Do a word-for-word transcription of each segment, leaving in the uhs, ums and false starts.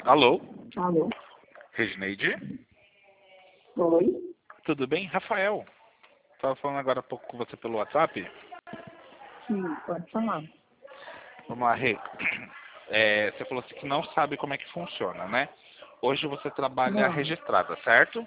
Alô? Alô? Regineide? Oi? Tudo bem? Rafael. Estava falando agora há pouco com você pelo WhatsApp. Sim, pode falar. Vamos lá, Rê. É, você falou assim que não sabe como é que funciona, né? Hoje você trabalha Não. registrada, certo?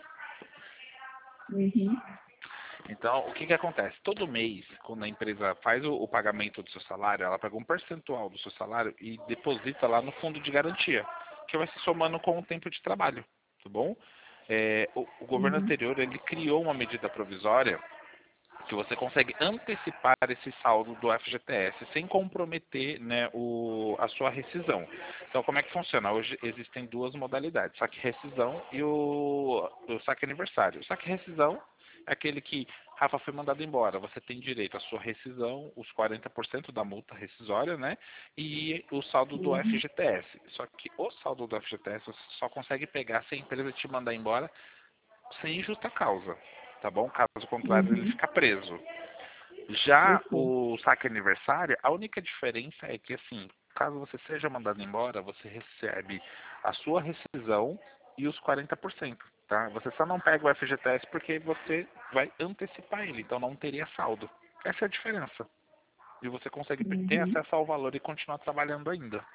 Uhum. Então, o que que acontece? Todo mês, quando a empresa faz o, o pagamento do seu salário, ela pega um percentual do seu salário e deposita lá no fundo de garantia, que vai se somando com o tempo de trabalho, tá bom? É, o, o governo Uhum. anterior, ele criou uma medida provisória que você consegue antecipar esse saldo do F G T S sem comprometer, né, o, a sua rescisão. Então, como é que funciona? Hoje existem duas modalidades, saque rescisão e o, o saque aniversário. O saque rescisão é aquele que, Rafa, foi mandado embora. Você tem direito à sua rescisão, os quarenta por cento da multa rescisória, né, e o saldo do Uhum. F G T S. Só que o saldo do F G T S você só consegue pegar se a empresa te mandar embora sem justa causa, tá bom? Caso contrário, ele Uhum. fica preso. Já Ok. o saque aniversário, a única diferença é que, assim, caso você seja mandado embora, você recebe a sua rescisão e os quarenta por cento, tá? Você só não pega o F G T S porque você vai antecipar ele, então não teria saldo. Essa é a diferença. E você consegue ter Uhum. acesso ao valor e continuar trabalhando ainda.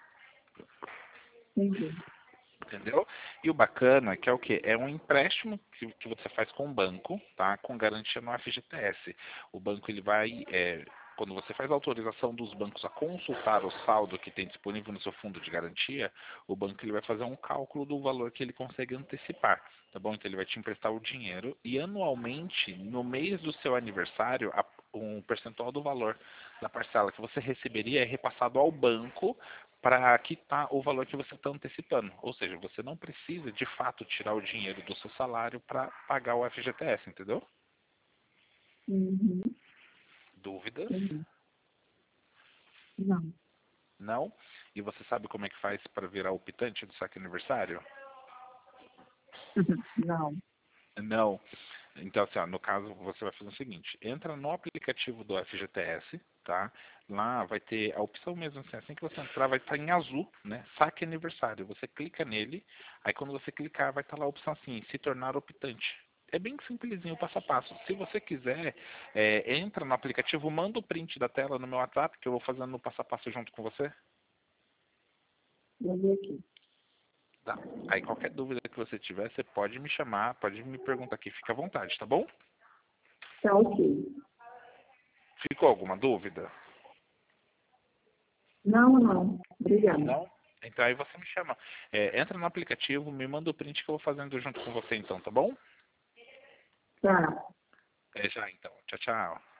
Entendi. Entendeu? E o bacana, que é o quê? É um empréstimo que, que você faz com o banco, tá? Com garantia no F G T S. O banco, ele vai, é, quando você faz a autorização dos bancos a consultar o saldo que tem disponível no seu fundo de garantia, o banco ele vai fazer um cálculo do valor que ele consegue antecipar, tá bom? Então ele vai te emprestar o dinheiro e anualmente, no mês do seu aniversário, a- um percentual do valor da parcela que você receberia é repassado ao banco para quitar o valor que você está antecipando. Ou seja, você não precisa de fato tirar o dinheiro do seu salário para pagar o F G T S, entendeu? Uhum. Dúvidas? Entendi. Não. Não? E você sabe como é que faz para virar o pitante do saque aniversário? Não. Não. Então, assim, ó, no caso, você vai fazer o seguinte: entra no aplicativo do F G T S, tá? Lá vai ter a opção mesmo, assim, assim que você entrar, vai estar em azul, né? Saque aniversário. Você clica nele, aí quando você clicar, vai estar lá a opção assim: se tornar optante. É bem simplesinho o passo a passo. Se você quiser, é, entra no aplicativo, manda o print da tela no meu WhatsApp, que eu vou fazendo o passo a passo junto com você. Vou ver aqui. Tá. Aí qualquer dúvida que você tiver, você pode me chamar, pode me perguntar aqui, fica à vontade, tá bom? Tá ok. Ficou alguma dúvida? Não, não. Obrigada. Não? Então aí você me chama. É, entra no aplicativo, me manda o print que eu vou fazendo junto com você então, tá bom? Tá. É já então. Tchau, tchau.